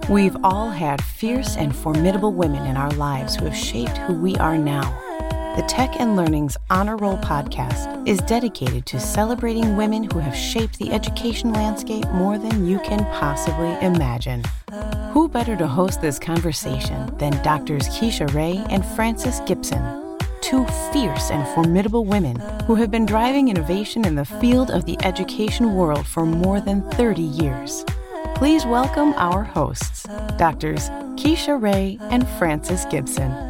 We've all had fierce and formidable women in our lives who have shaped who we are now. The Tech and Learning's Honor Roll podcast is dedicated to celebrating women who have shaped the education landscape more than you can possibly imagine. Who better to host this conversation than Doctors Keisha Ray and Frances Gibson, two fierce and formidable women who have been driving innovation in the field of the education world for more than 30 years. Please welcome our hosts, Doctors Keisha Ray and Frances Gibson.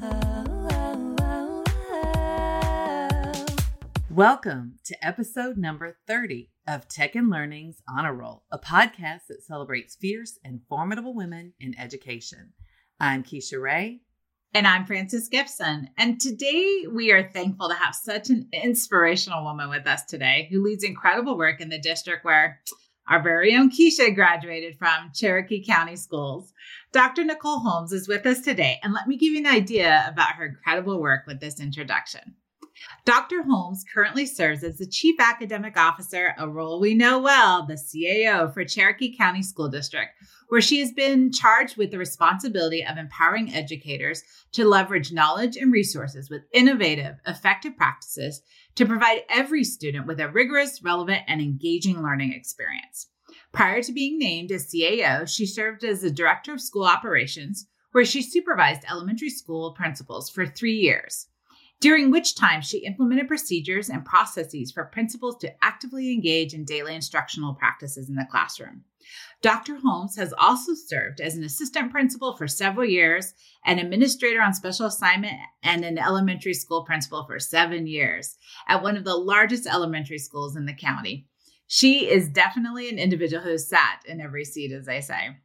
Welcome to episode number 30 of Tech and Learning's Honor Roll, a podcast that celebrates fierce and formidable women in education. I'm Keisha Ray. And I'm Frances Gibson. And today we are thankful to have such an inspirational woman with us today who leads incredible work in the district where our very own Keisha graduated from, Cherokee County Schools. Dr. Nicole Holmes is with us today, and let me give you an idea about her incredible work with this introduction. Dr. Holmes currently serves as the Chief Academic Officer, a role we know well, the CAO for Cherokee County School District, where she has been charged with the responsibility of empowering educators to leverage knowledge and resources with innovative, effective practices to provide every student with a rigorous, relevant, and engaging learning experience. Prior to being named as CAO, she served as the Director of School Operations, where she supervised elementary school principals for 3 years, during which time she implemented procedures and processes for principals to actively engage in daily instructional practices in the classroom. Dr. Holmes has also served as an assistant principal for several years, an administrator on special assignment, and an elementary school principal for 7 years at one of the largest elementary schools in the county. She is definitely an individual who has sat in every seat, as they say.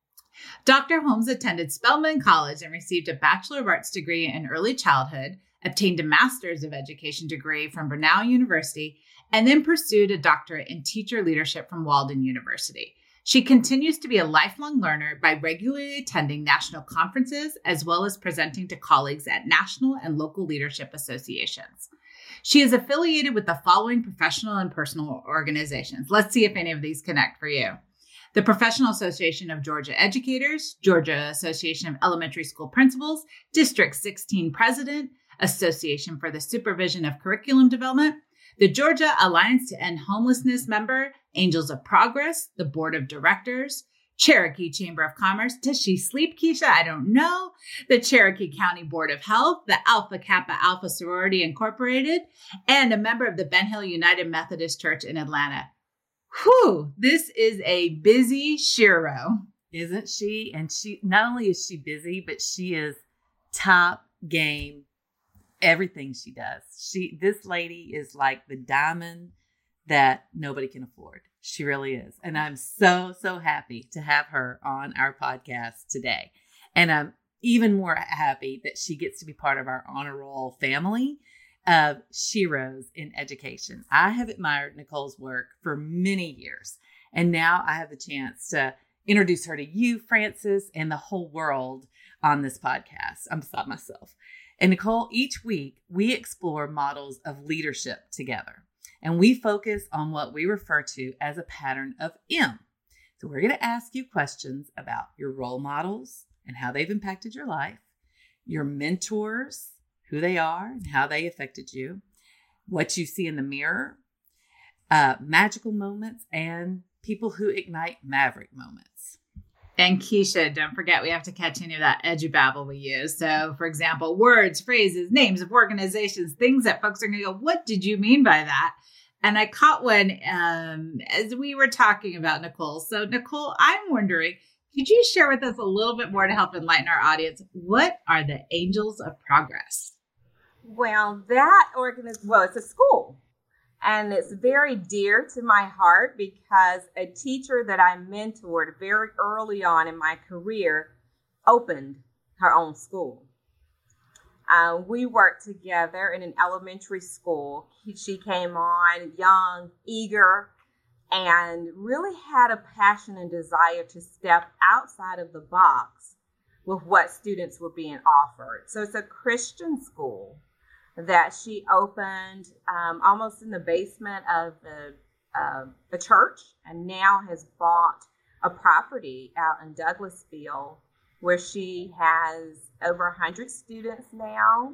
Dr. Holmes attended Spelman College and received a Bachelor of Arts degree in early childhood, obtained a Master's of Education degree from Brenau University, and then pursued a doctorate in teacher leadership from Walden University. She continues to be a lifelong learner by regularly attending national conferences as well as presenting to colleagues at national and local leadership associations. She is affiliated with the following professional and personal organizations. Let's see if any of these connect for you. The Professional Association of Georgia Educators, Georgia Association of Elementary School Principals, District 16 President, Association for the Supervision of Curriculum Development, the Georgia Alliance to End Homelessness member, Angels of Progress, the Board of Directors, Cherokee Chamber of Commerce. Does she sleep, Keisha? I don't know. The Cherokee County Board of Health, the Alpha Kappa Alpha Sorority Incorporated, and a member of the Ben Hill United Methodist Church in Atlanta. Whew, this is a busy Shiro. Isn't she? And she not only is she busy, but she is top game. Everything she does. This lady is like the diamond that nobody can afford. She really is. And I'm so happy to have her on our podcast today. And I'm even more happy that she gets to be part of our Honor Roll family of Sheroes in education. I have admired Nicole's work for many years. And now I have the chance to introduce her to you, Frances, and the whole world on this podcast. I'm beside myself. And Nicole, each week we explore models of leadership together, and we focus on what we refer to as a pattern of M. So we're going to ask you questions about your role models and how they've impacted your life, your mentors, who they are and how they affected you, what you see in the mirror, magical moments, and people who ignite maverick moments. And Keisha, don't forget, we have to catch any of that edubabble we use. So, for example, words, phrases, names of organizations, things that folks are going to go, what did you mean by that? And I caught one as we were talking about Nicole. So, Nicole, I'm wondering, could you share with us a little bit more to help enlighten our audience? What are the Angels of Progress? Well, it's a school. And it's very dear to my heart because a teacher that I mentored very early on in my career opened her own school. We worked together in an elementary school. She came on young, eager, and really had a passion and desire to step outside of the box with what students were being offered. So it's a Christian school that she opened almost in the basement of a church, and now has bought a property out in Douglasville where she has over 100 students now,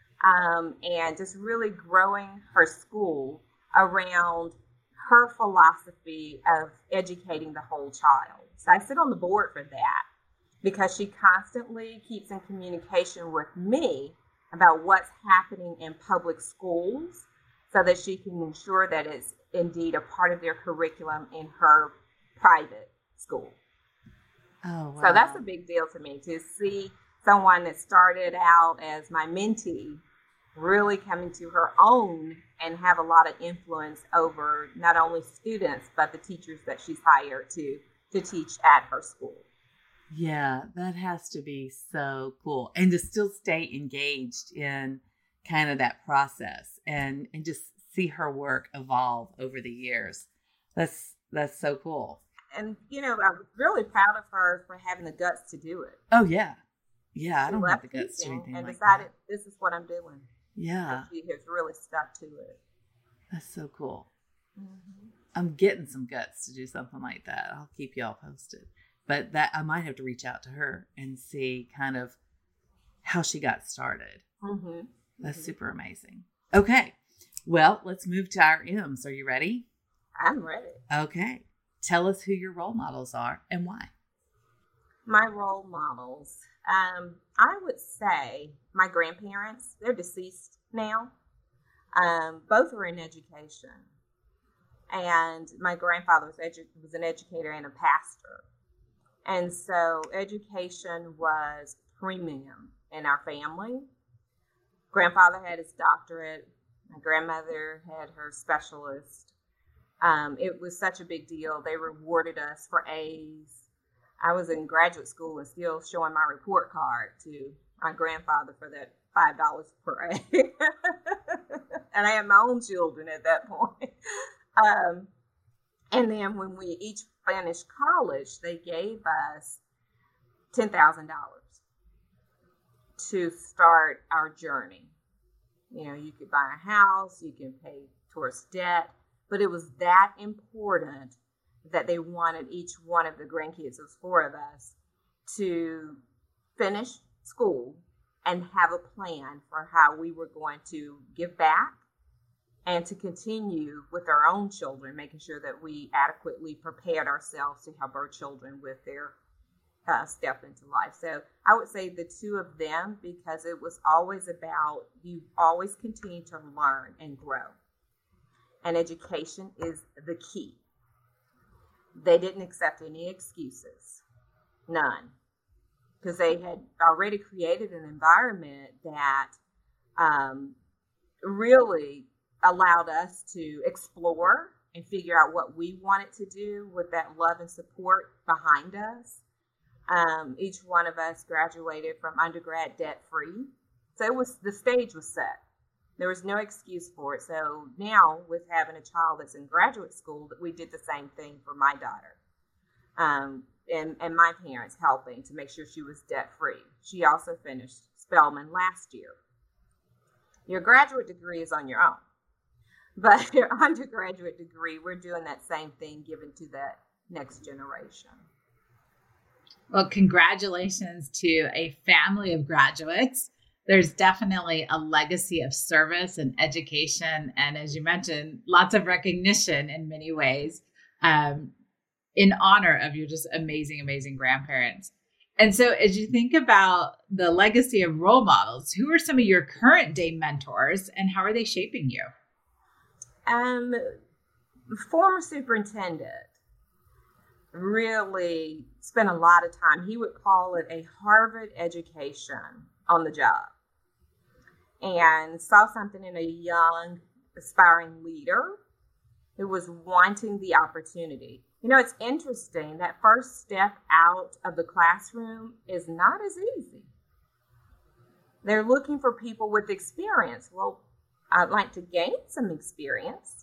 and just really growing her school around her philosophy of educating the whole child. So I sit on the board for that because she constantly keeps in communication with me about what's happening in public schools so that she can ensure that it's indeed a part of their curriculum in her private school. Oh, wow. So that's a big deal to me, to see someone that started out as my mentee really coming to her own and have a lot of influence over not only students, but the teachers that she's hired to teach at her school. Yeah, that has to be so cool. And to still stay engaged in kind of that process and just see her work evolve over the years. That's so cool. And, you know, I'm really proud of her for having the guts to do it. Oh, yeah. Yeah, I She don't have left the guts to do teaching anything and like decided that. this is what I'm doing. Yeah, And she has really stuck to it. that's so cool. Mm-hmm. I'm getting some guts to do something like that. I'll keep y'all posted. But that I might have to reach out to her and see kind of how she got started. Mm-hmm. That's super amazing. Okay. Well, let's move to our M's. Are you ready? I'm ready. Okay. Tell us who your role models are and why. My role models, I would say my grandparents. They're deceased now. Both are in education. And my grandfather was an educator and a pastor. And so education was premium in our family. Grandfather had his doctorate. My grandmother had her specialist. It was such a big deal. They rewarded us for A's. I was in graduate school and still showing my report card to my grandfather for that $5 per A. And I had my own children at that point. And then when we each finished college, they gave us $10,000 to start our journey. You know, you could buy a house, you can pay towards debt, but it was that important that they wanted each one of the grandkids, it was 4 of us, to finish school and have a plan for how we were going to give back and to continue with our own children, making sure that we adequately prepared ourselves to help our children with their step into life. So I would say the 2 of them, because it was always about you always continue to learn and grow. And education is the key. They didn't accept any excuses, none, because they had already created an environment that really allowed us to explore and figure out what we wanted to do with that love and support behind us. Each one of us graduated from undergrad debt-free. So the stage was set. There was no excuse for it. So now with having a child that's in graduate school, we did the same thing for my daughter. And my parents helping to make sure she was debt-free. She also finished Spelman last year. Your graduate degree is on your own. But your undergraduate degree, we're doing that same thing given to that next generation. Well, congratulations to a family of graduates. There's definitely a legacy of service and education. And as you mentioned, lots of recognition in many ways in honor of your just amazing, amazing grandparents. And so as you think about the legacy of role models, who are some of your current day mentors and how are they shaping you? Former superintendent really spent a lot of time. He would call it a Harvard education on the job, and saw something in a young, aspiring leader who was wanting the opportunity. You know, it's interesting that first step out of the classroom is not as easy. They're looking for people with experience. Well, I'd like to gain some experience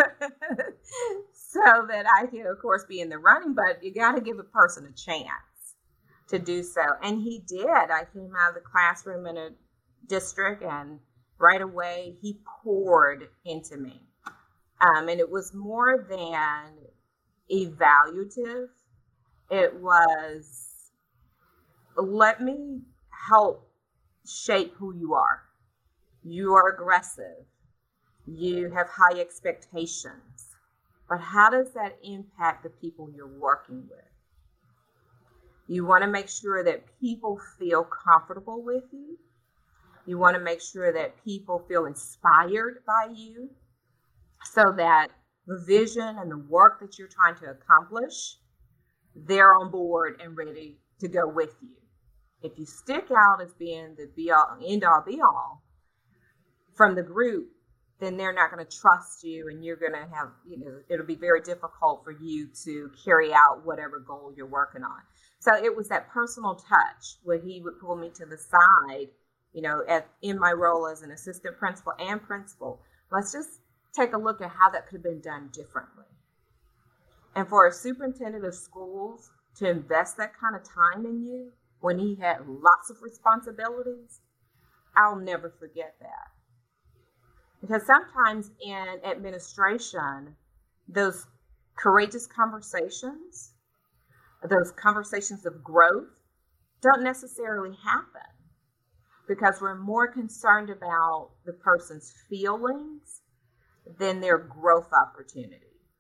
so that I can, of course, be in the running, but you got to give a person a chance to do so. And he did. I came out of the classroom in a district and right away he poured into me. And it was more than evaluative. It was, let me help shape who you are. You are aggressive. You have high expectations. But how does that impact the people you're working with? You want to make sure that people feel comfortable with you. You want to make sure that people feel inspired by you so that the vision and the work that you're trying to accomplish, they're on board and ready to go with you. If you stick out as being the be-all, end-all, be-all from the group, then they're not going to trust you, and you're going to have, it'll be very difficult for you to carry out whatever goal you're working on. So it was that personal touch where he would pull me to the side, in my role as an assistant principal and principal. Let's just take a look at how that could have been done differently. And for a superintendent of schools to invest that kind of time in you when he had lots of responsibilities, I'll never forget that. Because sometimes in administration, those courageous conversations, those conversations of growth, don't necessarily happen because we're more concerned about the person's feelings than their growth opportunity.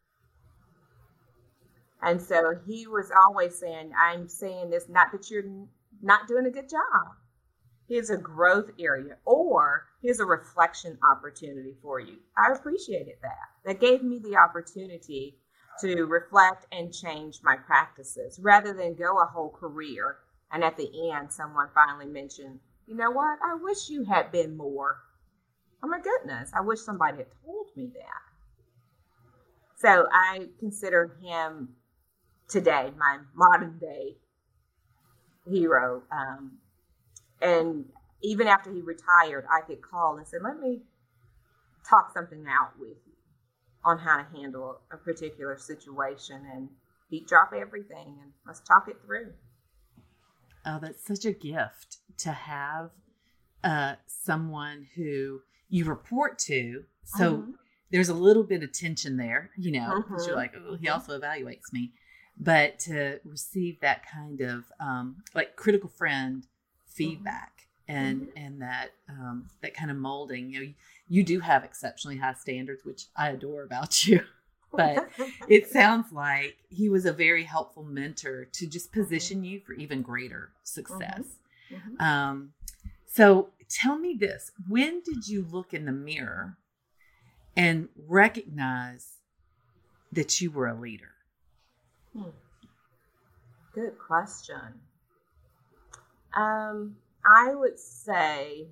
And so he was always saying, I'm saying this, not that you're not doing a good job. Here's a growth area, or here's a reflection opportunity for you. I appreciated that. That gave me the opportunity to reflect and change my practices rather than go a whole career. And at the end, someone finally mentioned, you know what? I wish you had been more. Oh my goodness. I wish somebody had told me that. So I consider him today my modern day hero. And even after he retired, I could call and say, let me talk something out with you on how to handle a particular situation. And he'd drop everything and let's talk it through. Oh, that's such a gift to have someone who you report to. So there's a little bit of tension there, because you're like, oh, he also evaluates me. But to receive that kind of critical friend feedback and that that kind of molding, you do have exceptionally high standards, which I adore about you. But it sounds like he was a very helpful mentor to just position you for even greater success. So tell me this, when did you look in the mirror and recognize that you were a leader? Good question. I would say,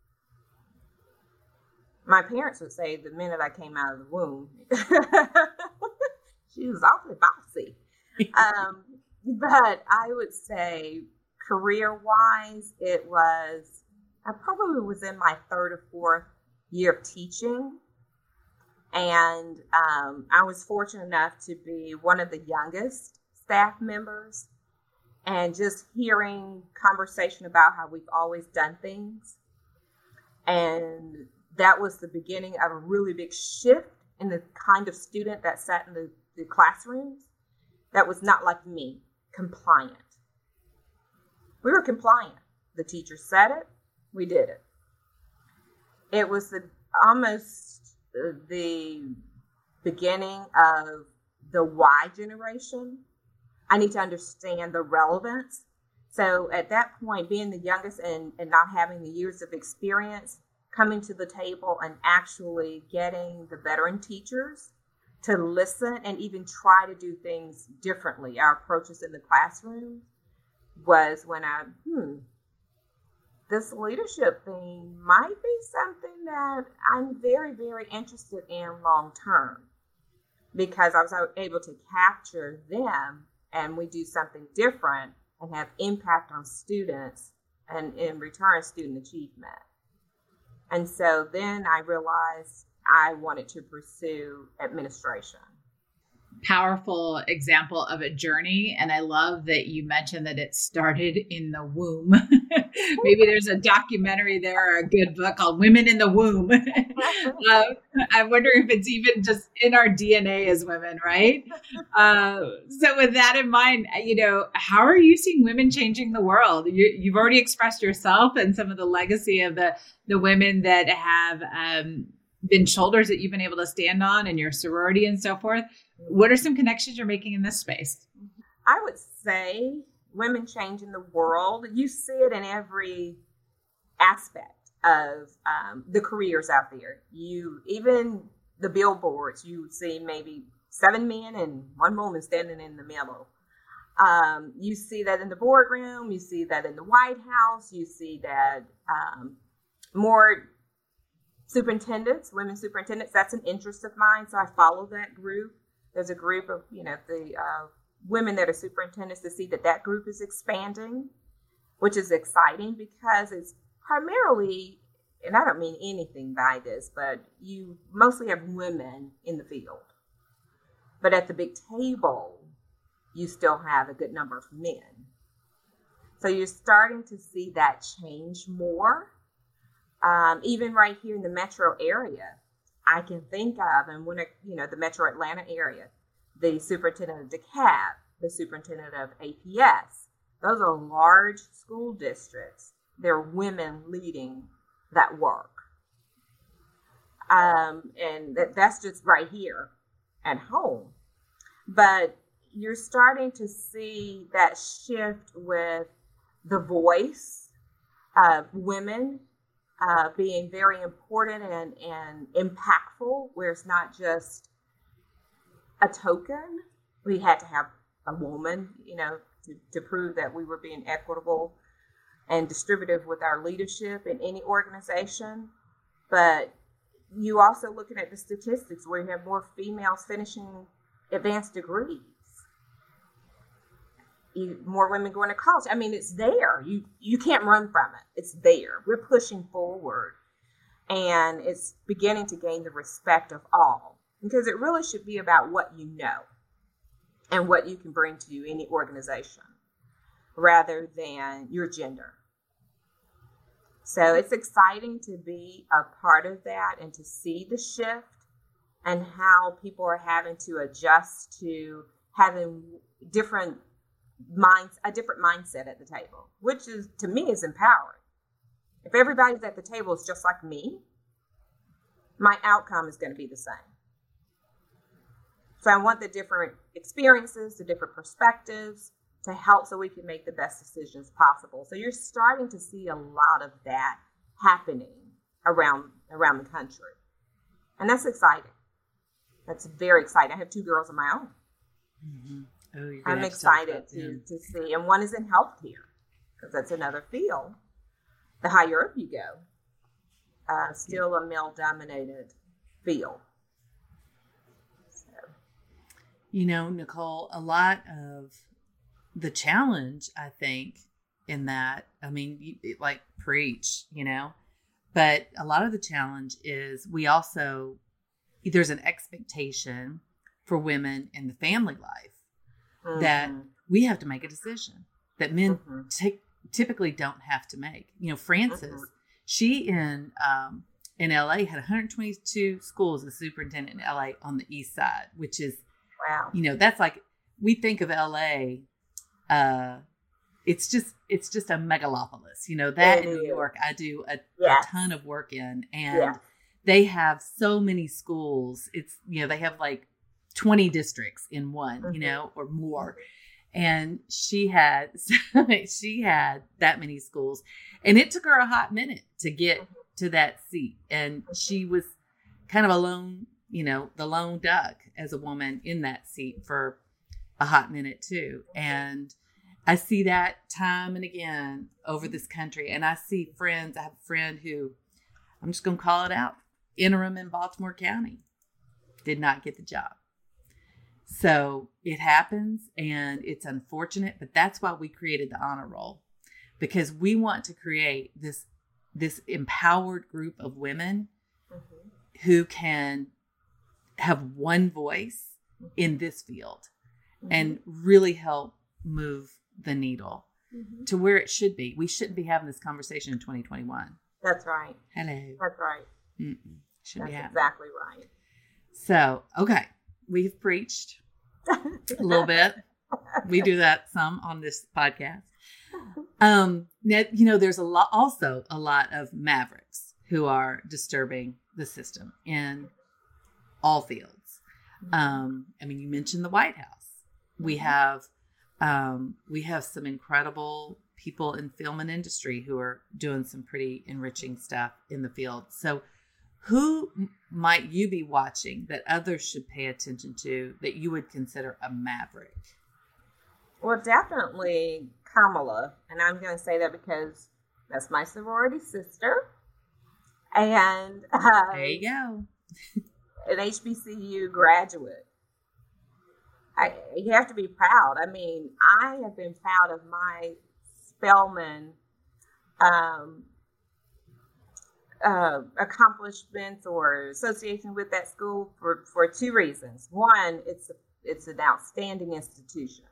my parents would say the minute I came out of the womb, she was awfully bossy. But I would say career-wise, I probably was in my third or fourth year of teaching. And I was fortunate enough to be one of the youngest staff members. And just hearing conversation about how we've always done things. And that was the beginning of a really big shift in the kind of student that sat in the classrooms that was not like me, compliant. We were compliant. The teacher said it, we did it. It was almost the beginning of the Y generation. I need to understand the relevance. So at that point, being the youngest and not having the years of experience, coming to the table and actually getting the veteran teachers to listen and even try to do things differently. Our approaches in the classroom was when this leadership thing might be something that I'm very, very interested in long term, because I was able to capture them and we do something different and have impact on students and in return student achievement. And so then I realized I wanted to pursue administration. powerful example of a journey. And I love that you mentioned that it started in the womb. Maybe there's a documentary there or a good book called Women in the Womb. I wonder if it's even just in our DNA as women, right? So with that in mind, how are you seeing women changing the world? You've already expressed yourself and some of the legacy of the women that have been shoulders that you've been able to stand on in your sorority and so forth. What are some connections you're making in this space? I would say women changing the world. You see it in every aspect of the careers out there. Even the billboards, you see maybe 7 men and 1 woman standing in the middle. You see that in the boardroom. You see that in the White House. You see that more superintendents, women superintendents. That's an interest of mine, so I follow that group. There's a group of, the women that are superintendents to see that group is expanding, which is exciting because it's primarily, and I don't mean anything by this, but you mostly have women in the field. But at the big table, you still have a good number of men. So you're starting to see that change more. Even right here in the metro area, I can think of, and when the metro Atlanta area, the superintendent of DeKalb, the superintendent of APS, those are large school districts. They're women leading that work. And that's just right here at home. But you're starting to see that shift with the voice of women being very important and impactful, where it's not just a token. We had to have a woman, to prove that we were being equitable and distributive with our leadership in any organization. But you also looking at the statistics where you have more females finishing advanced degrees. More women going to college. I mean, it's there. You can't run from it. It's there. We're pushing forward. And it's beginning to gain the respect of all. Because it really should be about what you know and what you can bring to any organization rather than your gender. So it's exciting to be a part of that and to see the shift and how people are having to adjust to having a different mindset at the table, which is, to me, is empowering. If everybody's at the table is just like me, my outcome is going to be the same. So I want the different experiences, the different perspectives to help so we can make the best decisions possible. So you're starting to see a lot of that happening around the country. And that's exciting. That's very exciting. I have 2 girls of my own. Mm-hmm. Oh, I'm excited to see. And one is in healthcare, because that's another field. The higher up you go, still a male-dominated field. So. Nicole, a lot of the challenge, I think, in that, like preach, but a lot of the challenge is there's an expectation for women in the family life. Mm-hmm. That we have to make a decision that men typically don't have to make. Frances, she in LA had 122 schools as superintendent in LA on the east side, which is, wow. That's like, we think of LA, it's just a megalopolis, that in New York, I do a ton of work in, and they have so many schools. It's, they have like 20 districts in one, or more. And she had that many schools, and it took her a hot minute to get to that seat. And she was kind of alone, the lone duck as a woman in that seat for a hot minute too. And I see that time and again over this country. And I see friends. I have a friend who, I'm just going to call it out, interim in Baltimore County, did not get the job. So it happens, and it's unfortunate, but that's why we created the honor roll, because we want to create this empowered group of women who can have one voice in this field and really help move the needle to where it should be. We shouldn't be having this conversation in 2021. That's right. Hello. That's right. Shouldn't be happening. Exactly right. So, okay. We've preached a little bit. We do that some on this podcast. Now, there's a lot of mavericks who are disturbing the system in all fields. You mentioned the White House. We have some incredible people in film and industry who are doing some pretty enriching stuff in the field. So who might you be watching that others should pay attention to that you would consider a maverick? Well, definitely Kamala. And I'm going to say that because that's my sorority sister. And there you go. An HBCU graduate. You have to be proud. I mean, I have been proud of my Spelman accomplishments or association with that school for two reasons. One, it's an outstanding institution.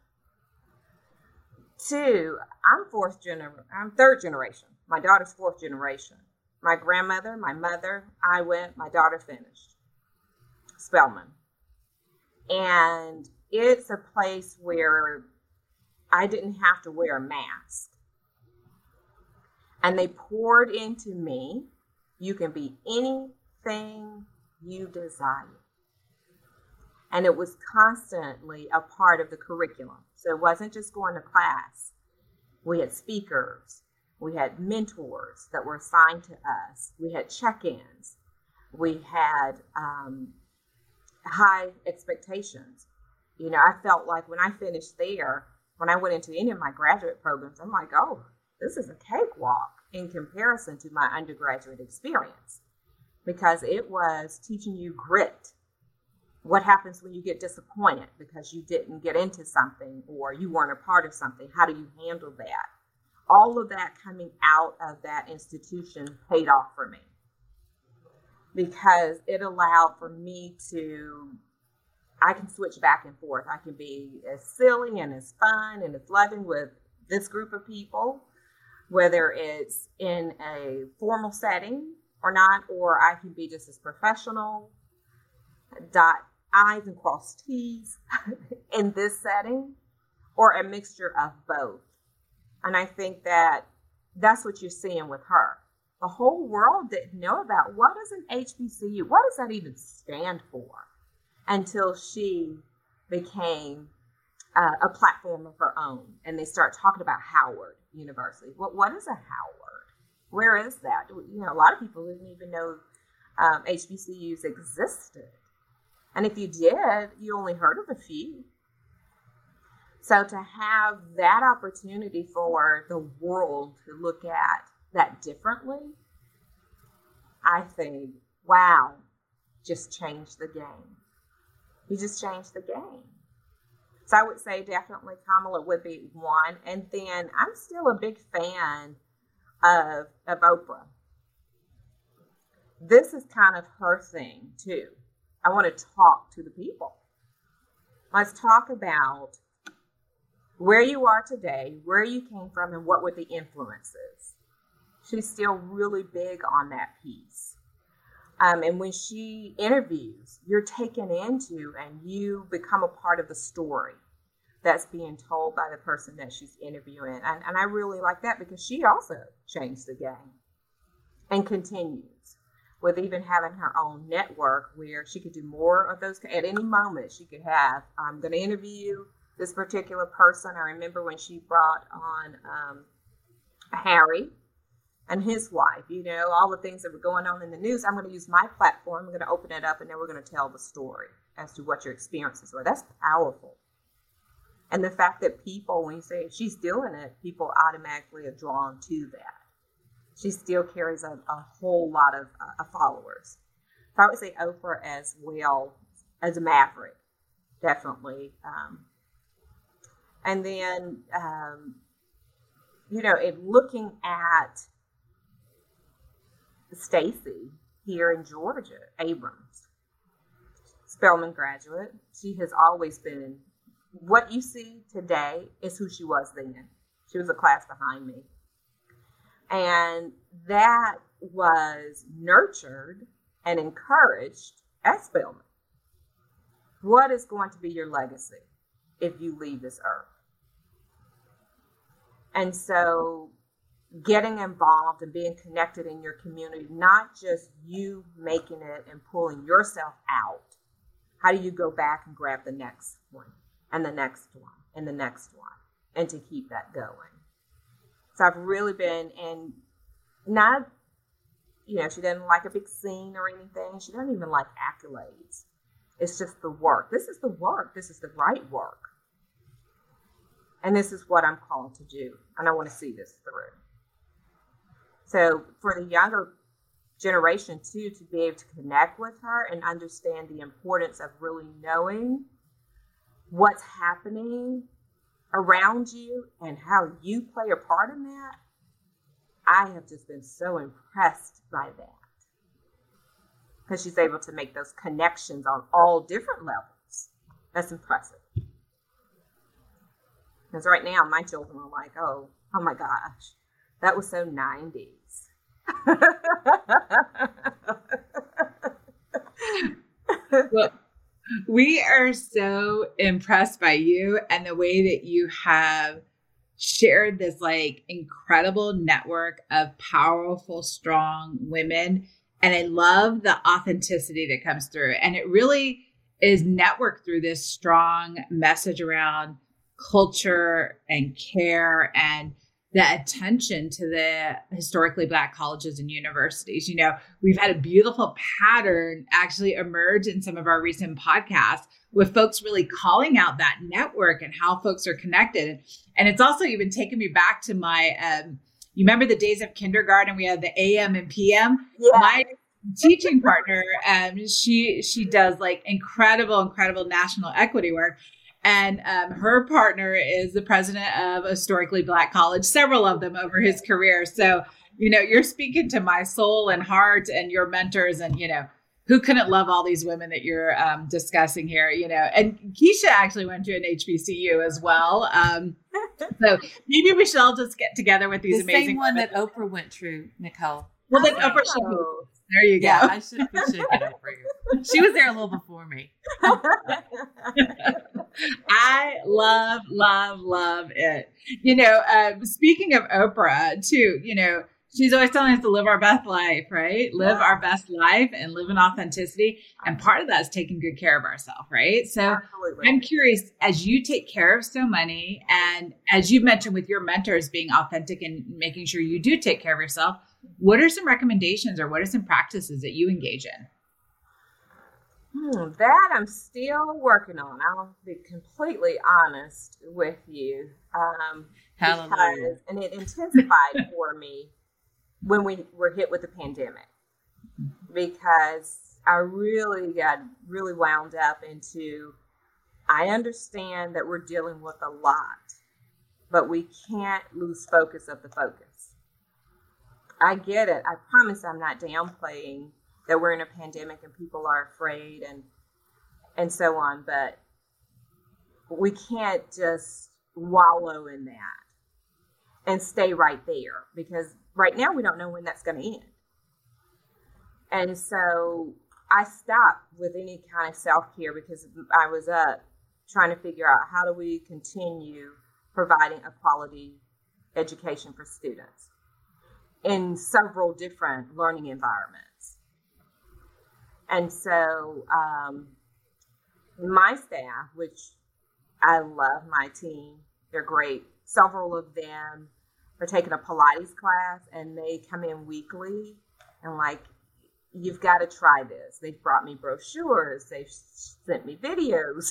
Two, I'm third generation. My daughter's fourth generation. My grandmother, my mother, I went, my daughter finished Spelman. And it's a place where I didn't have to wear a mask. And they poured into me, you can be anything you desire. And it was constantly a part of the curriculum. So it wasn't just going to class. We had speakers. We had mentors that were assigned to us. We had check-ins. We had high expectations. I felt like when I finished there, when I went into any of my graduate programs, I'm like, oh, this is a cakewalk in comparison to my undergraduate experience, because it was teaching you grit. What happens when you get disappointed because you didn't get into something or you weren't a part of something? How do you handle that? All of that coming out of that institution paid off for me, because it allowed for me I can switch back and forth. I can be as silly and as fun and as loving with this group of people, whether it's in a formal setting or not, or I can be just as professional, dot I's and cross T's in this setting, or a mixture of both. And I think that's what you're seeing with her. The whole world didn't know about what is an HBCU, what does that even stand for, until she became a platform of her own. And they start talking about Howard University. What is a Howard? Where is that? A lot of people didn't even know HBCUs existed. And if you did, you only heard of a few. So to have that opportunity for the world to look at that differently, I think, wow, just changed the game. You just changed the game. So I would say definitely Kamala would be one. And then I'm still a big fan of Oprah. This is kind of her thing too. I want to talk to the people. Let's talk about where you are today, where you came from, and what were the influences. She's still really big on that piece. And when she interviews, you're taken into and you become a part of the story that's being told by the person that she's interviewing. And I really like that, because she also changed the game and continues with even having her own network where she could do more of those. At any moment, she could have, I'm going to interview this particular person. I remember when she brought on Harry and his wife, all the things that were going on in the news. I'm going to use my platform. I'm going to open it up, and then we're going to tell the story as to what your experiences were. That's powerful. And the fact that people, when you say she's doing it, people automatically are drawn to that. She still carries a whole lot of followers. So I would say Oprah as well as a maverick, definitely. And then, in looking at Stacey here in Georgia, Abrams. Spelman graduate. She has always been, what you see today is who she was then. She was a class behind me. And that was nurtured and encouraged at Spelman. What is going to be your legacy if you leave this earth? And so getting involved and being connected in your community, not just you making it and pulling yourself out. How do you go back and grab the next one and the next one and the next one and to keep that going? So I've really been, and not, she doesn't like a big scene or anything. She doesn't even like accolades. It's just the work. This is the work. This is the right work. And this is what I'm called to do. And I want to see this through. So for the younger generation too, to be able to connect with her and understand the importance of really knowing what's happening around you and how you play a part in that, I have just been so impressed by that. Because she's able to make those connections on all different levels. That's impressive. Because right now, my children are like, oh my gosh, that was so 90s. Well, we are so impressed by you and the way that you have shared this like incredible network of powerful, strong women. And I love the authenticity that comes through. And it really is networked through this strong message around culture and care and the attention to the historically Black colleges and universities. We've had a beautiful pattern actually emerge in some of our recent podcasts with folks really calling out that network and how folks are connected. And it's also even taken me back to my, you remember the days of kindergarten? We had the AM and PM. Yeah. My teaching partner, she does like incredible national equity work. And her partner is the president of a historically Black college, several of them over his career. So, you're speaking to my soul and heart and your mentors and, who couldn't love all these women that you're discussing here, and Keisha actually went to an HBCU as well. So maybe we should all just get together with these amazing same one women. that Oprah went through, Nicole. Well, then Oprah should be. There you go. Yeah, we should get Oprah here. She was there a little before me. I love it. Speaking of Oprah too, she's always telling us to live our best life, right? Live our best life and live in authenticity. And part of that is taking good care of ourselves, right? So Absolutely. I'm curious, as you take care of so many, and as you've mentioned with your mentors being authentic and making sure you do take care of yourself, what are some recommendations or what are some practices that you engage in? That I'm still working on. I'll be completely honest with you. Hallelujah. And it intensified for me when we were hit with the pandemic, because I really got wound up into, I understand that we're dealing with a lot, but we can't lose focus of the focus. I get it. I promise I'm not downplaying that we're in a pandemic and people are afraid and so on, but we can't just wallow in that and stay right there, because right now we don't know when that's going to end. And so I stopped with any kind of self-care because I was up trying to figure out how do we continue providing a quality education for students in several different learning environments. And so my staff, which I love my team, they're great. Several of them are taking a Pilates class and they come in weekly and like, you've got to try this. They've brought me brochures. They've sent me videos.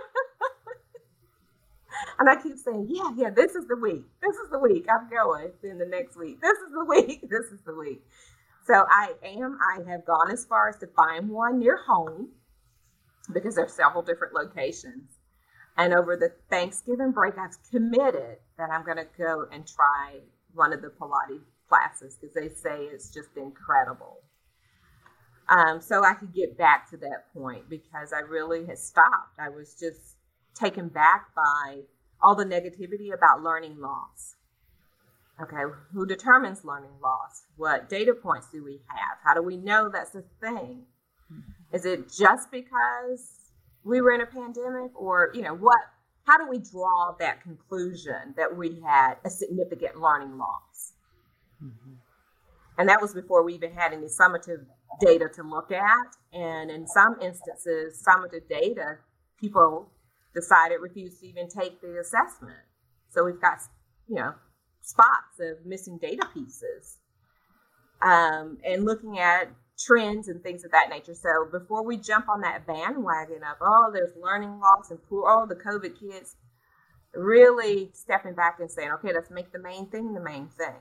And I keep saying, yeah, this is the week. This is the week I'm going. Then the next week, this is the week. This is the week. So I have gone as far as to find one near home because there are several different locations. And over the Thanksgiving break, I've committed that I'm going to go and try one of the Pilates classes because they say it's just incredible. So I could get back to that point, because I really had stopped. I was just taken back by all the negativity about learning loss. Okay, who determines learning loss? What data points do we have? How do we know that's a thing? Is it just because we were in a pandemic, or, how do we draw that conclusion that we had a significant learning loss? Mm-hmm. And that was before we even had any summative data to look at. And in some instances, summative data, people decided refused to even take the assessment. So we've got, spots of missing data pieces, and looking at trends and things of that nature. So before we jump on that bandwagon of, there's learning loss and the COVID kids, really stepping back and saying, okay, let's make the main thing the main thing.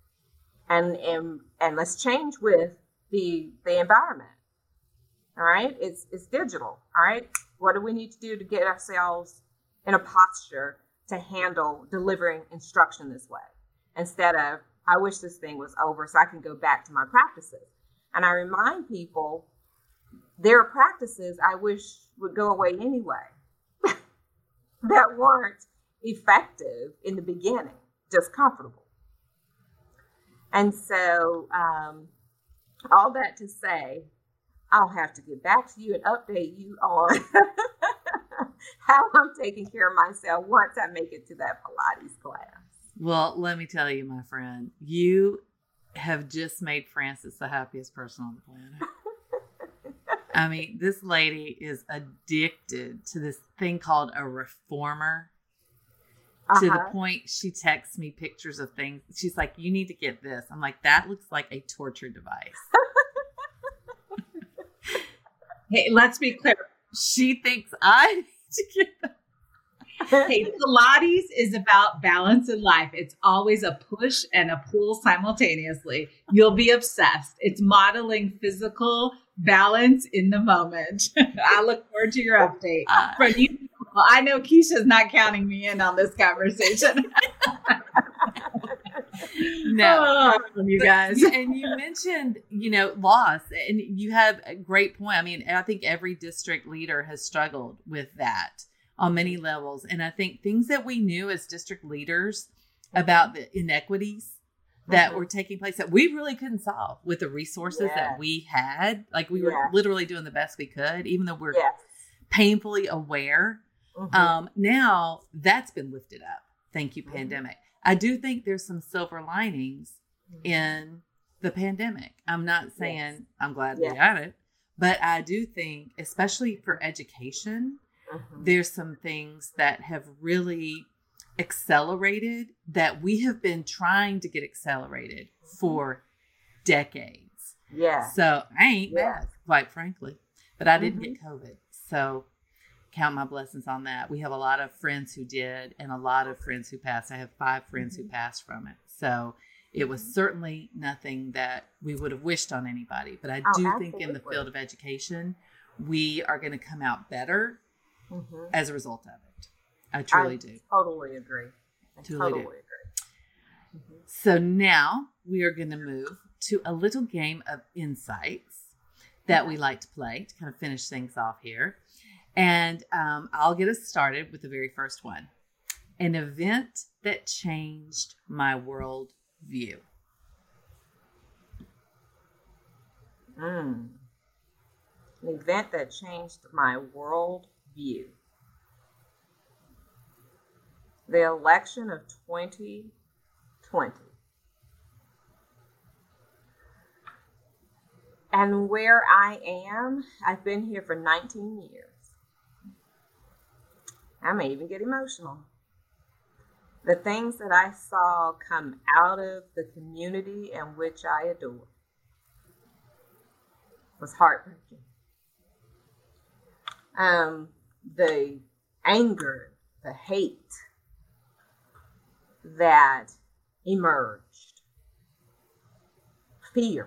And let's change with the environment. All right. It's digital. All right. What do we need to do to get ourselves in a posture to handle delivering instruction this way, instead of, I wish this thing was over so I can go back to my practices. And I remind people, there are practices I wish would go away anyway that weren't effective in the beginning, just comfortable. And so all that to say, I'll have to get back to you and update you on how I'm taking care of myself once I make it to that Pilates class. Well, let me tell you, my friend, you have just made Frances the happiest person on the planet. I mean, this lady is addicted to this thing called a reformer, to the point she texts me pictures of things. She's like, you need to get this. I'm like, that looks like a torture device. Hey, let's be clear. She thinks I need to get that. Hey, Pilates is about balance in life. It's always a push and a pull simultaneously. You'll be obsessed. It's modeling physical balance in the moment. I look forward to your update. From you, I know Keisha's not counting me in on this conversation. No, you guys. And you mentioned, loss, and you have a great point. I mean, I think every district leader has struggled with that on many levels. And I think things that we knew as district leaders about the inequities that were taking place that we really couldn't solve with the resources that we had. Like, we were literally doing the best we could, even though we're painfully aware. Now that's been lifted up. Thank you, pandemic. I do think there's some silver linings in the pandemic. I'm not saying I'm glad we got it, but I do think, especially for education, there's some things that have really accelerated that we have been trying to get accelerated for decades. Yeah. So I ain't mad, quite frankly, but I didn't get COVID. So count my blessings on that. We have a lot of friends who did, and a lot of friends who passed. I have 5 friends who passed from it. So it was certainly nothing that we would have wished on anybody. But I do think in the field of education, we are going to come out better as a result of it. I truly do. Totally agree. I totally agree. So now we are going to move to a little game of insights that we like to play to kind of finish things off here. And I'll get us started with the very first one. An event that changed my world view. An event that changed my world view. The election of 2020. And where I am, I've been here for 19 years. I may even get emotional. The things that I saw come out of the community in which I adore was heartbreaking. The anger, the hate that emerged, fear,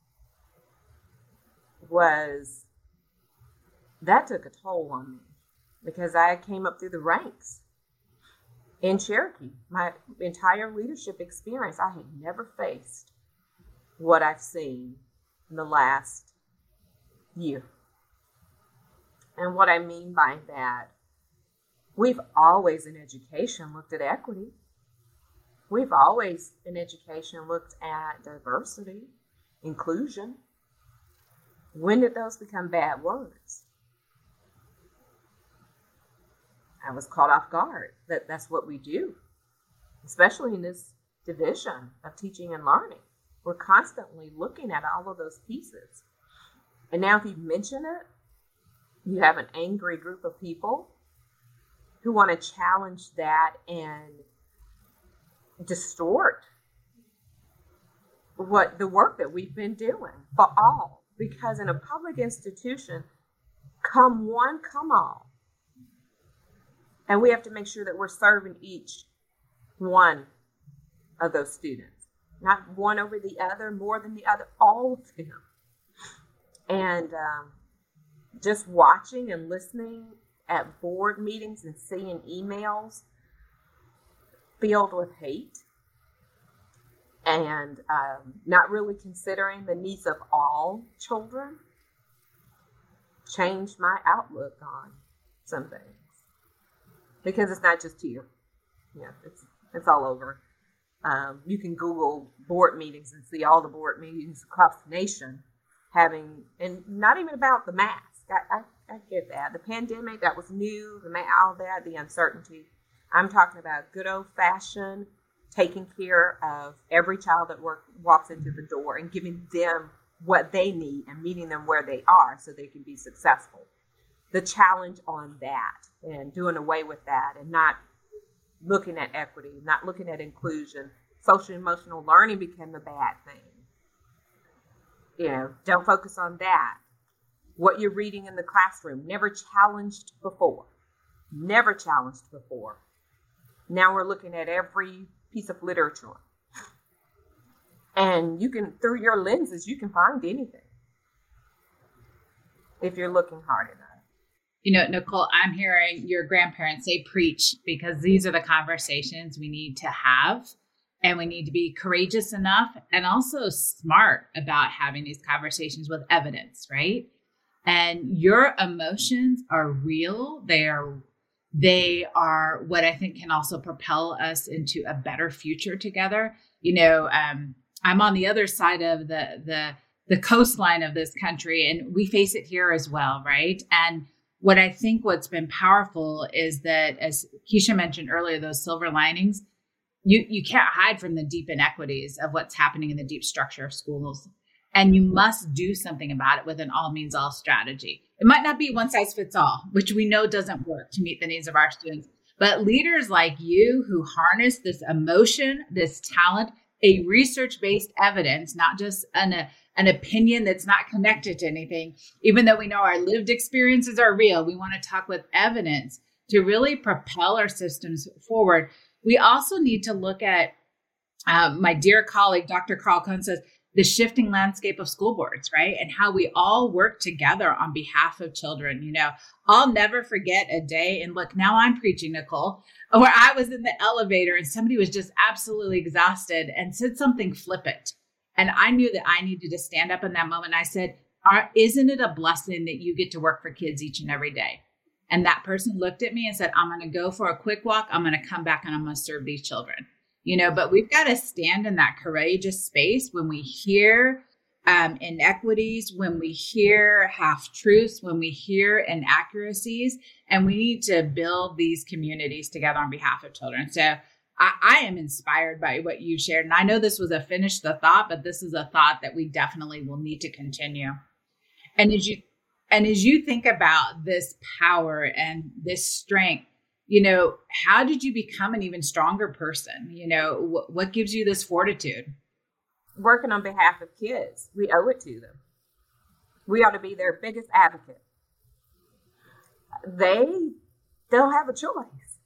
that took a toll on me. Because I came up through the ranks in Cherokee. My entire leadership experience, I had never faced what I've seen in the last year. And what I mean by that, we've always in education looked at equity. We've always in education looked at diversity, inclusion. When did those become bad words? I was caught off guard that that's what we do, especially in this division of teaching and learning. We're constantly looking at all of those pieces. And now if you mention it, you have an angry group of people who want to challenge that and distort what the work that we've been doing for all. Because in a public institution, come one, come all. And we have to make sure that we're serving each one of those students. Not one over the other, more than the other, all of them. And just watching and listening at board meetings and seeing emails filled with hate and not really considering the needs of all children changed my outlook on some things. Because it's not just here. Yeah, it's all over. You can Google board meetings and see all the board meetings across the nation having, and not even about the mask. I get that. The pandemic, that was new, all that, the uncertainty. I'm talking about good old-fashioned taking care of every child that walks into the door and giving them what they need and meeting them where they are so they can be successful. The challenge on that and doing away with that and not looking at equity, not looking at inclusion. Social emotional learning became a bad thing. Don't focus on that. What you're reading in the classroom, never challenged before. Never challenged before. Now we're looking at every piece of literature. And you can, through your lenses, you can find anything if you're looking hard enough. Nicole, I'm hearing your grandparents say preach, because these are the conversations we need to have. And we need to be courageous enough and also smart about having these conversations with evidence, right? And your emotions are real. They are what I think can also propel us into a better future together. I'm on the other side of the coastline of this country, and we face it here as well, right? And what's been powerful is that, as Keisha mentioned earlier, those silver linings, you can't hide from the deep inequities of what's happening in the deep structure of schools. And you must do something about it with an all means all strategy. It might not be one size fits all, which we know doesn't work to meet the needs of our students. But leaders like you who harness this emotion, this talent, a research-based evidence, not just an opinion that's not connected to anything. Even though we know our lived experiences are real, we want to talk with evidence to really propel our systems forward. We also need to look at, my dear colleague, Dr. Carl Cohn says, the shifting landscape of school boards, right? And how we all work together on behalf of children. I'll never forget a day, and look, now I'm preaching, Nicole, where I was in the elevator and somebody was just absolutely exhausted and said something flippant. And I knew that I needed to stand up in that moment. I said, isn't it a blessing that you get to work for kids each and every day? And that person looked at me and said, I'm going to go for a quick walk. I'm going to come back and I'm going to serve these children. But we've got to stand in that courageous space when we hear inequities, when we hear half truths, when we hear inaccuracies, and we need to build these communities together on behalf of children. So I am inspired by what you shared. And I know this was a finish the thought, but this is a thought that we definitely will need to continue. And as you think about this power and this strength, how did you become an even stronger person? What gives you this fortitude? Working on behalf of kids. We owe it to them. We ought to be their biggest advocate. They don't have a choice.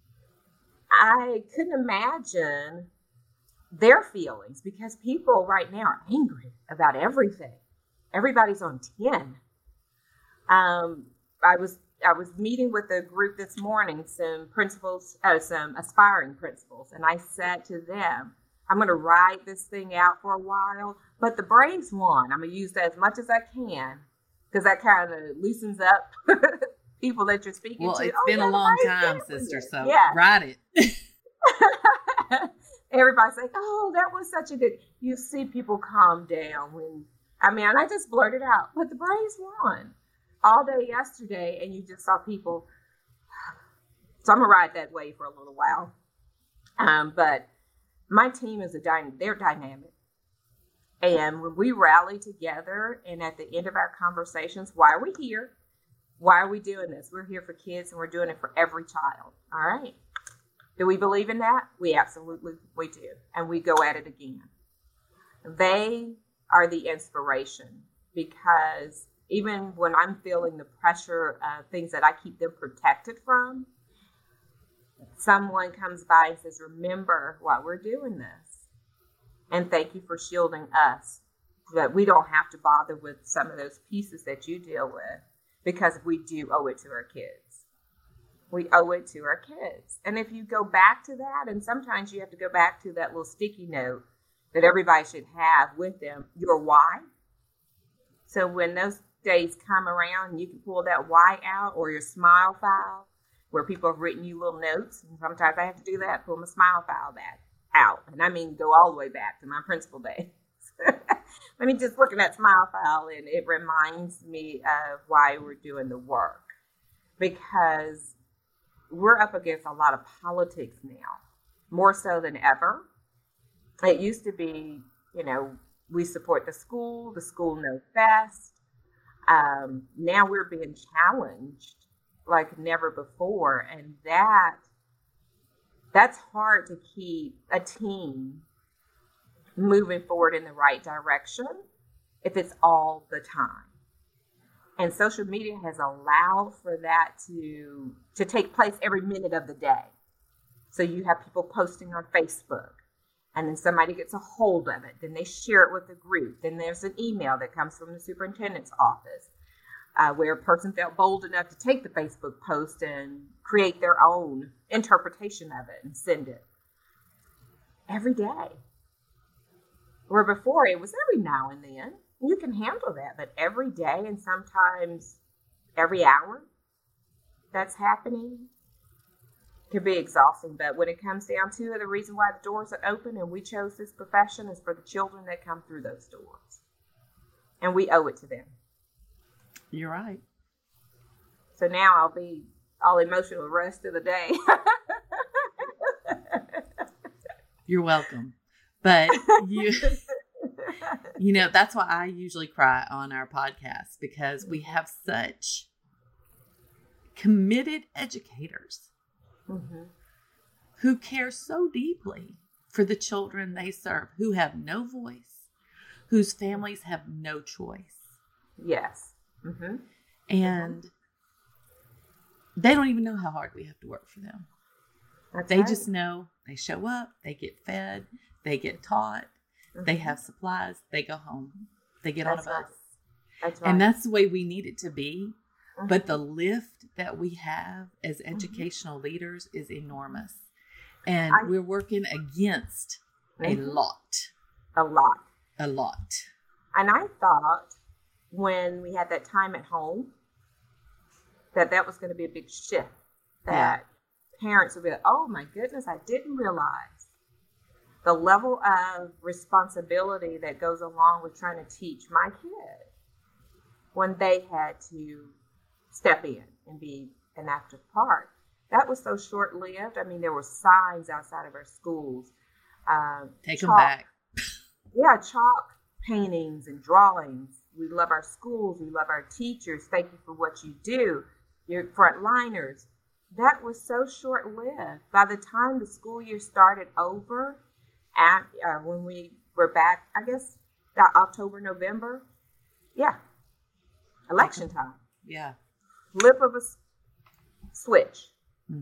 I couldn't imagine their feelings, because people right now are angry about everything. Everybody's on 10. I was meeting with a group this morning, some aspiring principals, and I said to them, I'm going to ride this thing out for a while, but the Braves won. I'm going to use that as much as I can because that kind of loosens up people that you're speaking well, to. It's been a long time, sister, so write it. Everybody's like, oh, that was such a good, you see people calm down when, and I just blurted out, but the Braves won all day yesterday, and you just saw people. So I'm going to ride that wave for a little while. But my team is they're dynamic. And when we rally together, and at the end of our conversations, why are we here? Why are we doing this? We're here for kids, and we're doing it for every child. All right. Do we believe in that? We do. And we go at it again. They are the inspiration, because even when I'm feeling the pressure of things that I keep them protected from, someone comes by and says, remember why we're doing this. And thank you for shielding us, that we don't have to bother with some of those pieces that you deal with, because we do owe it to our kids. We owe it to our kids. And if you go back to that, and sometimes you have to go back to that little sticky note that everybody should have with them, your why. So when those days come around, you can pull that why out, or your smile file, where people have written you little notes. And sometimes I have to do that, pull my smile file back out. And go all the way back to my principal days. Just looking at smile file, and it reminds me of why we're doing the work. Because we're up against a lot of politics now, more so than ever. It used to be, we support the school knows best. Now we're being challenged like never before. And that's hard to keep a team moving forward in the right direction if it's all the time. And social media has allowed for that to take place every minute of the day. So you have people posting on Facebook, and then somebody gets a hold of it. Then they share it with the group. Then there's an email that comes from the superintendent's office where a person felt bold enough to take the Facebook post and create their own interpretation of it and send it. Every day. Where before it was every now and then. You can handle that, but every day, and sometimes every hour that's happening can be exhausting. But when it comes down to it, the reason why the doors are open and we chose this profession is for the children that come through those doors. And we owe it to them. You're right. So now I'll be all emotional the rest of the day. You're welcome. But that's why I usually cry on our podcast, because we have such committed educators who care so deeply for the children they serve, who have no voice, whose families have no choice. Yes. And they don't even know how hard we have to work for them. They just know they show up, they get fed, they get taught, they have supplies, they go home, they get on a bus. That's right. And that's the way we need it to be. But the lift that we have as educational leaders is enormous. And we're working against a lot. And I thought when we had that time at home, that was going to be a big shift. That parents would be like, oh my goodness, I didn't realize the level of responsibility that goes along with trying to teach my kid when they had to step in and be an active part. That was so short-lived. There were signs outside of our schools. Take them back. Chalk paintings and drawings. We love our schools. We love our teachers. Thank you for what you do. Your frontliners. That was so short-lived. By the time the school year started over, when we were back, I guess, October, November. Election time. Flip of a switch.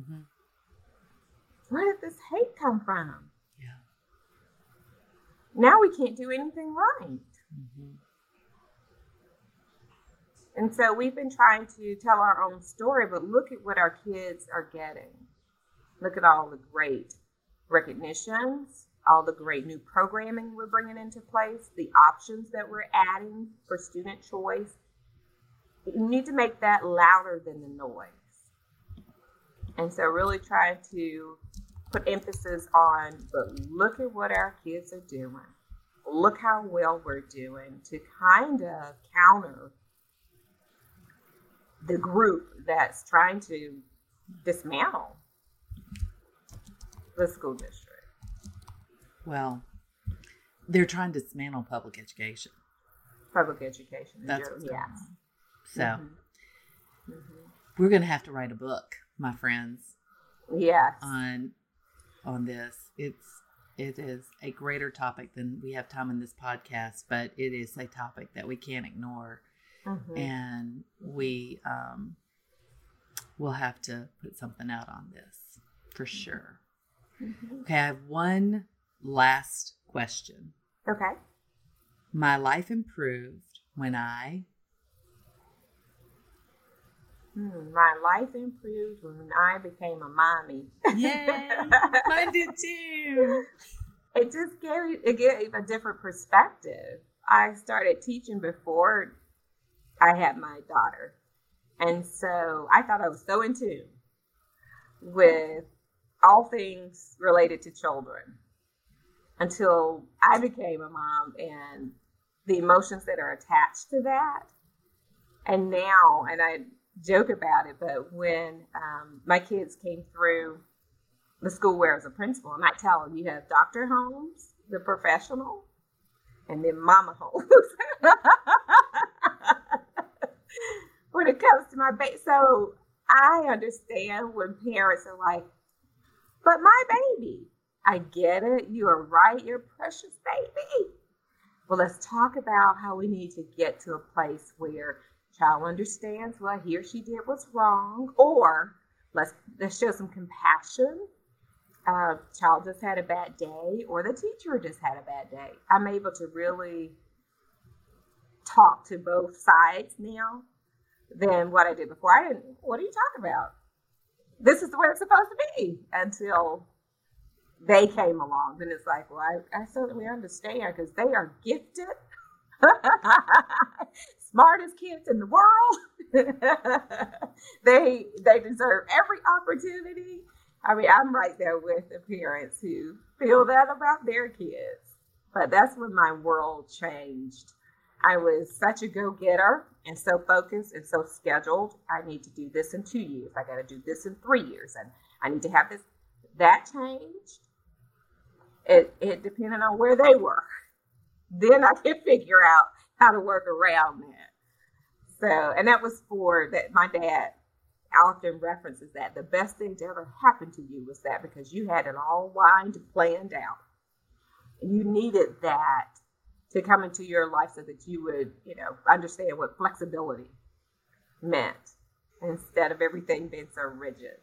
Where did this hate come from? Now we can't do anything right. And so we've been trying to tell our own story, but look at what our kids are getting. Look at all the great recognitions, all the great new programming we're bringing into place, the options that we're adding for student choice. you need to make that louder than the noise. And so really trying to put emphasis on, but look at what our kids are doing. Look how well we're doing, to kind of counter the group that's trying to dismantle the school district. Well, they're trying to dismantle public education. Public education. That's what's going yes. on. So we're going to have to write a book, my friends. Yes. On this. It is a greater topic than we have time in this podcast, but it is a topic that we can't ignore. And we will have to put something out on this for sure. Okay, I have one last question. Okay. My life improved when I... My life improved when I became a mommy. Yay! Mine did too. It just gave a different perspective. I started teaching before I had my daughter. And so I thought I was so in tune with all things related to children until I became a mom and the emotions that are attached to that. And now, and I joke about it, but when my kids came through the school where I was a principal, I might tell them, you have Dr. Holmes, the professional, and then Mama Holmes. When it comes to my baby. So I understand when parents are like, but my baby. I get it. You are right. You're a precious baby. Well, let's talk about how we need to get to a place where child understands what he or she did was wrong, or let's show some compassion. Child just had a bad day, or the teacher just had a bad day. I'm able to really talk to both sides now than what I did before. I didn't. What are you talking about? This is the way it's supposed to be, until they came along. Then it's like, well, I certainly understand, because they are gifted, smartest kids in the world. They deserve every opportunity. I mean, I'm right there with the parents who feel that about their kids. But that's when my world changed. I was such a go-getter and so focused and so scheduled. I need to do this in 2 years. I got to do this in 3 years. And I need to have this. That changed. It depended on where they were. Then I could figure out how to work around that. So, and that was for that. My dad often references that the best thing to ever happen to you was that, because you had it all planned out. You needed that to come into your life so that you would, understand what flexibility meant instead of everything being so rigid.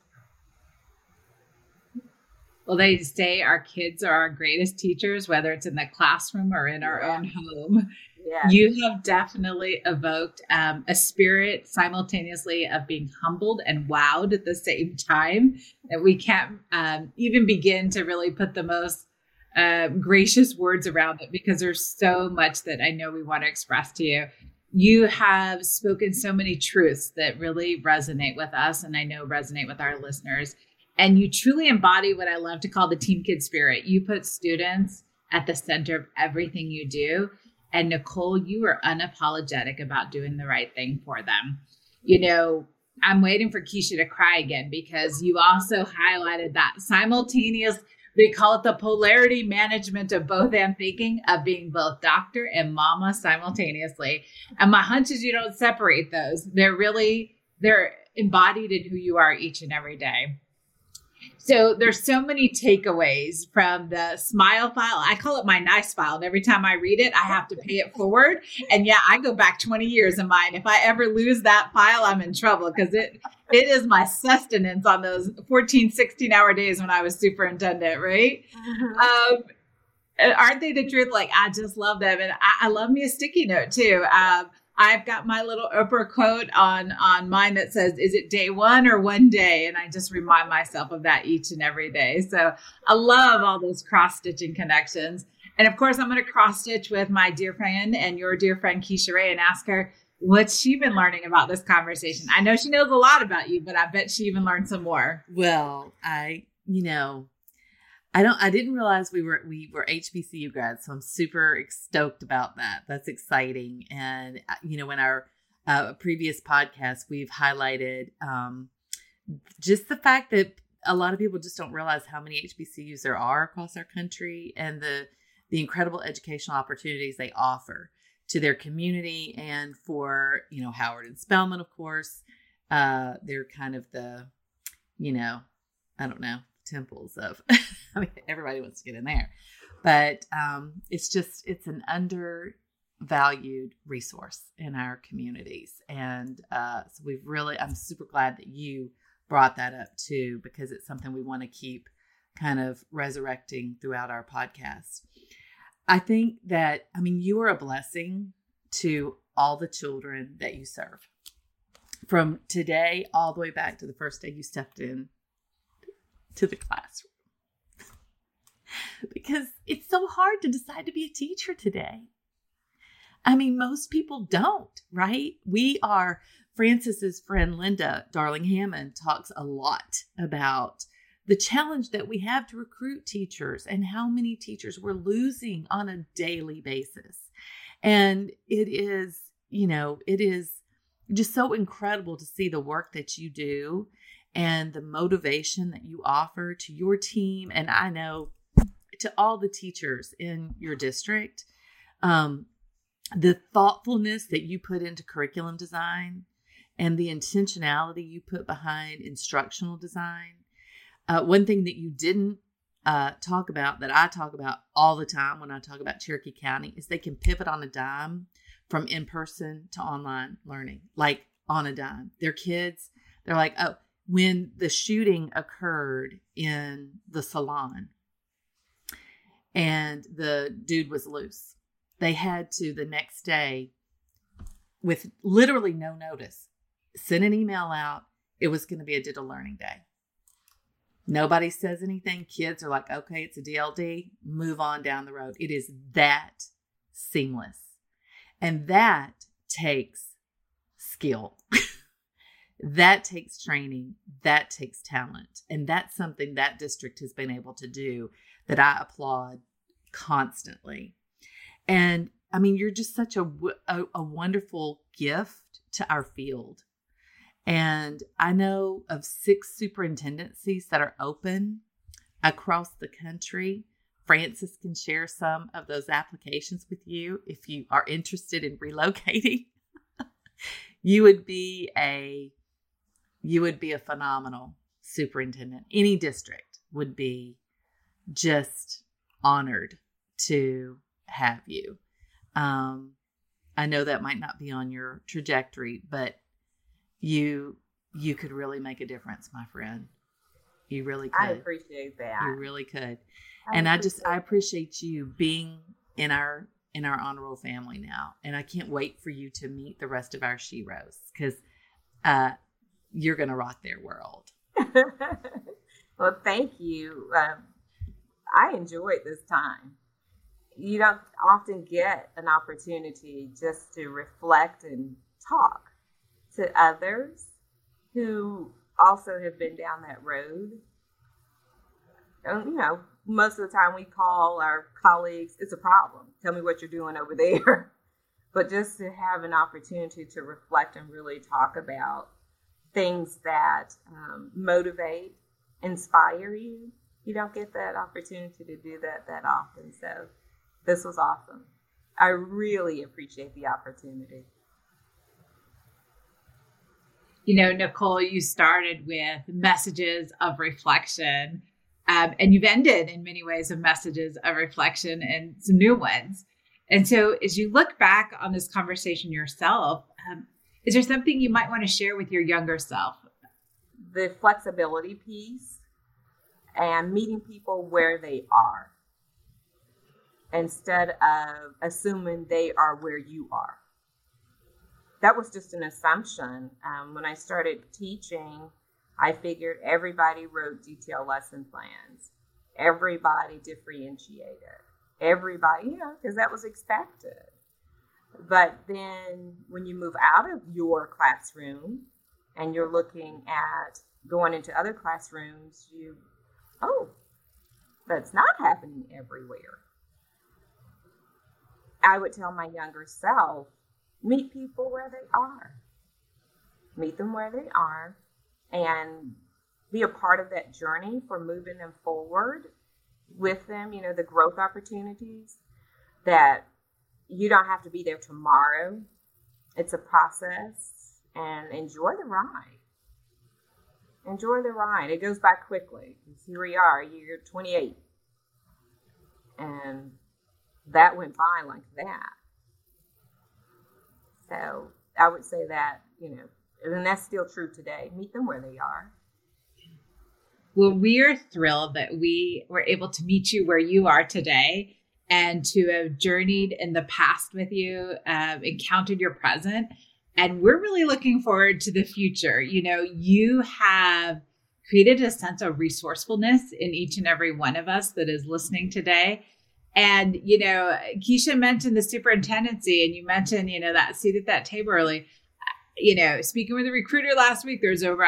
Well, they say our kids are our greatest teachers, whether it's in the classroom or in our own home. Yeah. You have definitely evoked a spirit simultaneously of being humbled and wowed at the same time that we can't even begin to really put the most gracious words around it, because there's so much that I know we want to express to you. You have spoken so many truths that really resonate with us, and I know resonate with our listeners. And you truly embody what I love to call the Team Kid spirit. You put students at the center of everything you do. And Nicole, you are unapologetic about doing the right thing for them. I'm waiting for Keisha to cry again, because you also highlighted that simultaneous, we call it the polarity management of both and thinking, of being both doctor and mama simultaneously. And my hunch is you don't separate those. They're embodied in who you are each and every day. So there's so many takeaways from the smile file. I call it my nice file. And every time I read it, I have to pay it forward. And yeah, I go back 20 years in mine. If I ever lose that file, I'm in trouble, because it is my sustenance on those 14, 16-hour days when I was superintendent, right? Mm-hmm. Aren't they the truth? Like, I just love them. And I love me a sticky note too. I've got my little Oprah quote on mine that says, is it day one or one day? And I just remind myself of that each and every day. So I love all those cross-stitching connections. And of course, I'm going to cross-stitch with my dear friend and your dear friend, Keisha Ray, and ask her, What's she been learning about this conversation? I know she knows a lot about you, but I bet she even learned some more. Well, I didn't realize we were HBCU grads, so I'm super stoked about that. That's exciting. And, in our previous podcast, we've highlighted just the fact that a lot of people just don't realize how many HBCUs there are across our country and the incredible educational opportunities they offer to their community and for, Howard and Spelman, of course. They're kind of the, I don't know, temples of, everybody wants to get in there, but it's an undervalued resource in our communities. And so I'm super glad that you brought that up too, because it's something we want to keep kind of resurrecting throughout our podcast. I think that, you are a blessing to all the children that you serve. From today all the way back to the first day you stepped in to the classroom. Because it's so hard to decide to be a teacher today. Most people don't, right? Francis's friend Linda Darling Hammond talks a lot about the challenge that we have to recruit teachers and how many teachers we're losing on a daily basis. And it is just so incredible to see the work that you do and the motivation that you offer to your team. And I know to all the teachers in your district, the thoughtfulness that you put into curriculum design and the intentionality you put behind instructional design. One thing that you didn't talk about that I talk about all the time when I talk about Cherokee County is they can pivot on a dime from in-person to online learning, like on a dime. Their kids, they're like, oh, when the shooting occurred in the salon and the dude was loose, they had to the next day, with literally no notice, send an email out. It was going to be a digital learning day. Nobody says anything. Kids are like, okay, it's a DLD. Move on down the road. It is that seamless. And that takes skill. That takes training. That takes talent. And that's something that district has been able to do that I applaud constantly. And you're just such a wonderful gift to our field. And I know of 6 superintendencies that are open across the country. Francis can share some of those applications with you if you are interested in relocating. You would be a phenomenal superintendent. Any district would be just honored to have you. I know that might not be on your trajectory, but you could really make a difference, my friend. You really could. I appreciate that. You really could. I appreciate you being in our honor roll family now. And I can't wait for you to meet the rest of our sheroes because you're going to rock their world. Well, thank you. I enjoyed this time. You don't often get an opportunity just to reflect and talk to others who also have been down that road. And, most of the time we call our colleagues, it's a problem. Tell me what you're doing over there. But just to have an opportunity to reflect and really talk about things that motivate, inspire you. You don't get that opportunity to do that often. So this was awesome. I really appreciate the opportunity. Nicole, you started with messages of reflection, and you've ended in many ways of messages of reflection and some new ones. And so as you look back on this conversation yourself, is there something you might want to share with your younger self? The flexibility piece and meeting people where they are instead of assuming they are where you are. That was just an assumption. When I started teaching, I figured everybody wrote detailed lesson plans. Everybody differentiated. Everybody, because that was expected. But then when you move out of your classroom and you're looking at going into other classrooms, that's not happening everywhere. I would tell my younger self, meet people where they are. Meet them where they are and be a part of that journey for moving them forward with them, the growth opportunities, that you don't have to be there tomorrow. It's a process, and enjoy the ride. Enjoy the ride. It goes by quickly. Here we are, you're 28. And that went by like that. So I would say that, and that's still true today. Meet them where they are. Well, we are thrilled that we were able to meet you where you are today and to have journeyed in the past with you, encountered your present. And we're really looking forward to the future. You have created a sense of resourcefulness in each and every one of us that is listening today. And, Keisha mentioned the superintendency, and you mentioned, that seat at that table early. Speaking with a recruiter last week, there's over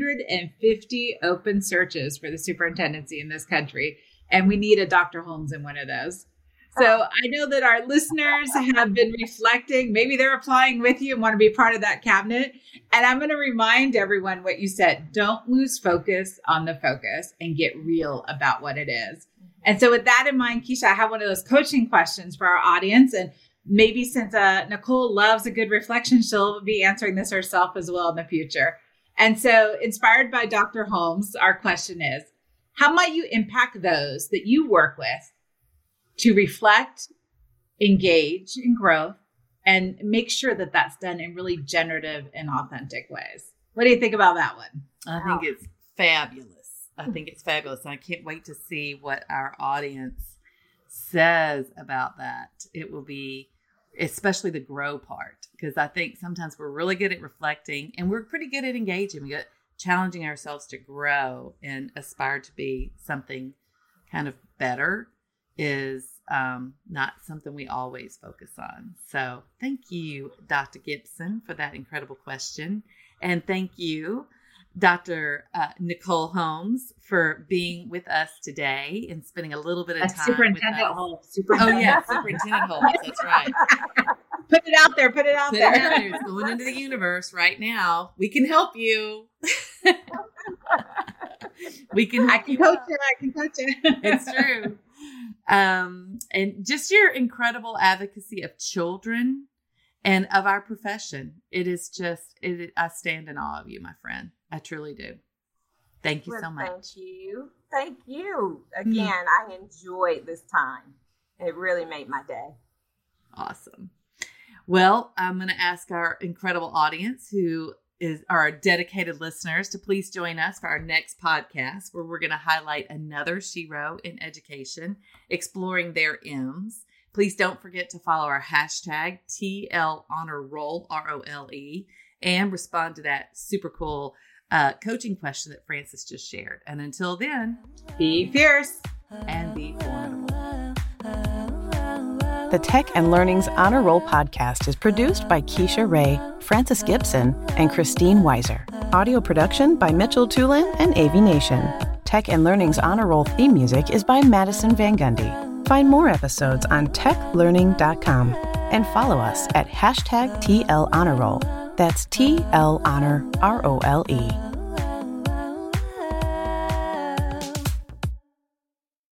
150 open searches for the superintendency in this country. And we need a Dr. Holmes in one of those. So I know that our listeners have been reflecting. Maybe they're applying with you and want to be part of that cabinet. And I'm going to remind everyone what you said. Don't lose focus on the focus and get real about what it is. And so with that in mind, Keisha, I have one of those coaching questions for our audience. And maybe since Nicole loves a good reflection, she'll be answering this herself as well in the future. And so inspired by Dr. Holmes, our question is, how might you impact those that you work with to reflect, engage in growth, and make sure that that's done in really generative and authentic ways? What do you think about that one? I think it's fabulous. And I can't wait to see what our audience says about that. It will be, especially the grow part, because I think sometimes we're really good at reflecting and we're pretty good at engaging. We get challenging ourselves to grow and aspire to be something kind of better is not something we always focus on. So thank you, Dr. Gibson, for that incredible question. And thank you, Dr. Nicole Holmes, for being with us today and spending a little bit of time Superintendent with us. Holmes. Superintendent Holmes. That's right. Put it out there. It's going into the universe right now. We can help you. I can coach you. It's true. And just your incredible advocacy of children and of our profession. I stand in awe of you, my friend. I truly do. Thank you so much. Thank you. Again, I enjoyed this time. It really made my day. Awesome. Well, I'm going to ask our incredible audience who is our dedicated listeners to please join us for our next podcast, where we're going to highlight another shero in education, exploring their M's. Please don't forget to follow our hashtag TL Honor Roll, ROLE, and respond to that super cool coaching question that Frances just shared. And until then, be fierce and be formidable. The Tech and Learning's Honor Roll podcast is produced by Keisha Ray, Frances Gibson, and Christine Weiser. Audio production by Mitchell Tulin and AV Nation. Tech and Learning's Honor Roll theme music is by Madison Van Gundy. Find more episodes on techlearning.com and follow us at #TL Honor Roll. That's TL Honor ROLE.